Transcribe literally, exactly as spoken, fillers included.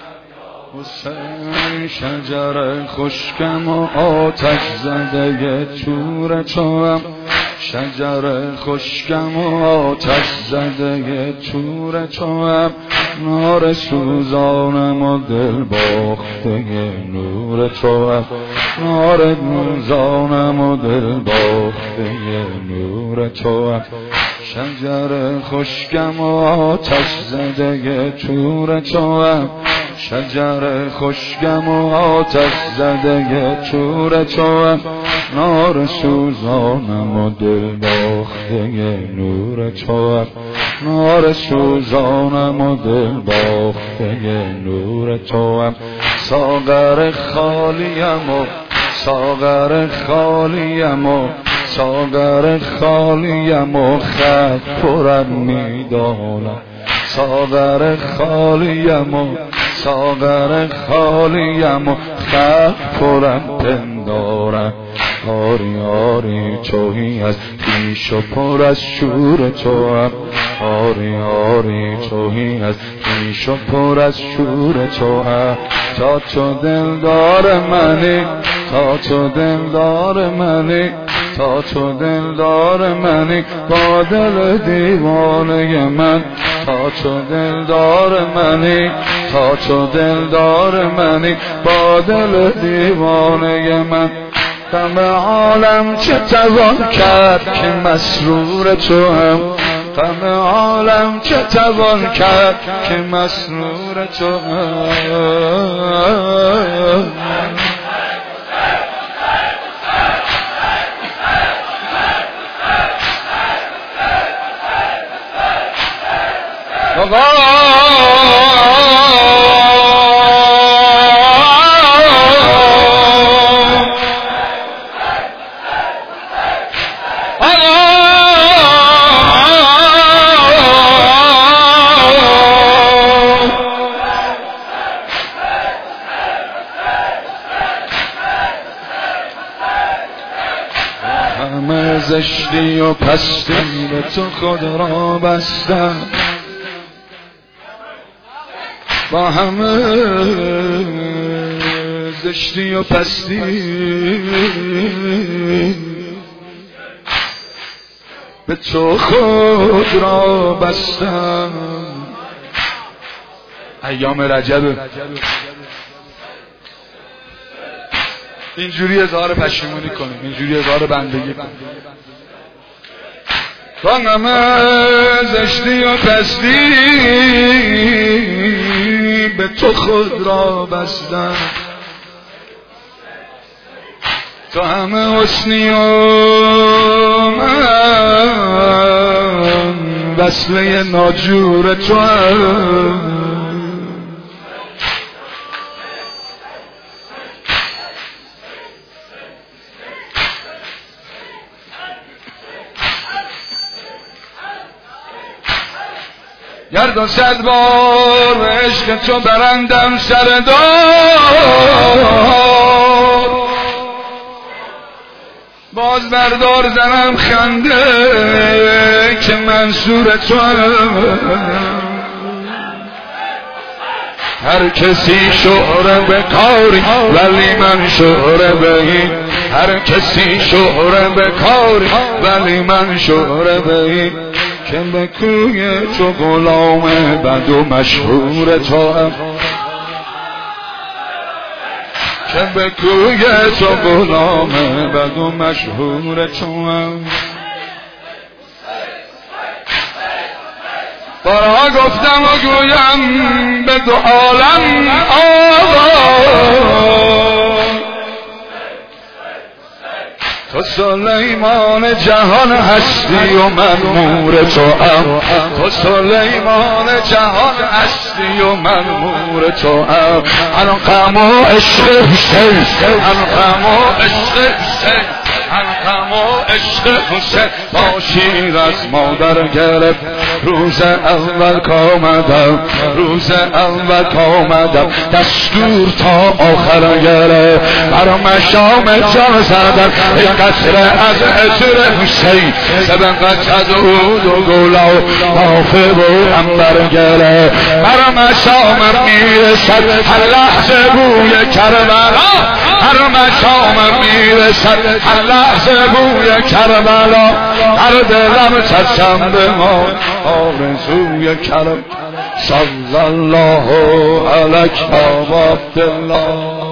حسین شجر خشکم و آتش زده چور چوام، شجر خشکم و آتش زده چور چوام، نار سوزانم و دل باخته نور چوام، نار سوزانم و دل باخته نور چوام، شجر خشکم و آتش زده چور چوام، شجر خشکم و آتش زده چور چوام، نار سوزانم و دل باخته نور چوام، نار سوزانم و دل باخته نور چوام، ساغر خالیم و ساغر خالیم و ساغر خالیم و خط پرم میدانم، ساغر خالیم و ساغر خالیم و خط پرم پندارم، آری آری چوهی از پیش و پر از شور چوام، آری آری چوهی از پیش و پر از شور چوام، تا چو دلدار منی تا چو دلدار منی تا چو دلدار منی با دل دیوانه من، تا چو دلدار منی تا چو دلدار منی با دل دیوانه من، غم عالم چه توان کرد که مسرور توام، غم عالم چه توان کرد که مسرور توام، همه زشتی و پستی به تو خود را بستم، با همه زشتی و پستی به تو خود را بستم. ایام رجب اینجوری اظهار پشیمونی کنیم، اینجوری اظهار بندگی کنیم، با همه زشتی و پستی به تو خود را بستم، تو همه حسنی و من وصله ناجور تو هم، گردان صد بار به عشق تو برندم سردار، باز بردار زنم خنده که منصور تو هم، هر کسی شهره به کاری ولی من شهره به این، هر کسی شهره به کاری ولی من شهره به این، که به کوی تو غلام بد و مشهور تو هم، که به کوی تو غلام بد و مشهور تو هم. بارها گفتم و گویم به دو عالم آقا، تو سلیمان جهان هستی و من مور تو ام، تو سلیمان جهان هستی و من مور تو ام، الان غم و عشق حسین، الان غم و عشق حسین، غم و عشق حسین با شیر از مادر گرفت. روز اول کامدم روز اول کامدم دستور تا آخر گرفت. بر مشام جان زدن ای قطره از عطر حسین سبقت از عود و گلا و بافه و عنبر گرفت. بر مشام میرسد هر لحظه بوی کربلا، هر مشام میرسد هر لحظه بوی کربلا. هر دلم چشم به ما آرزوی کرم. صلی الله علیک یا عبدالله.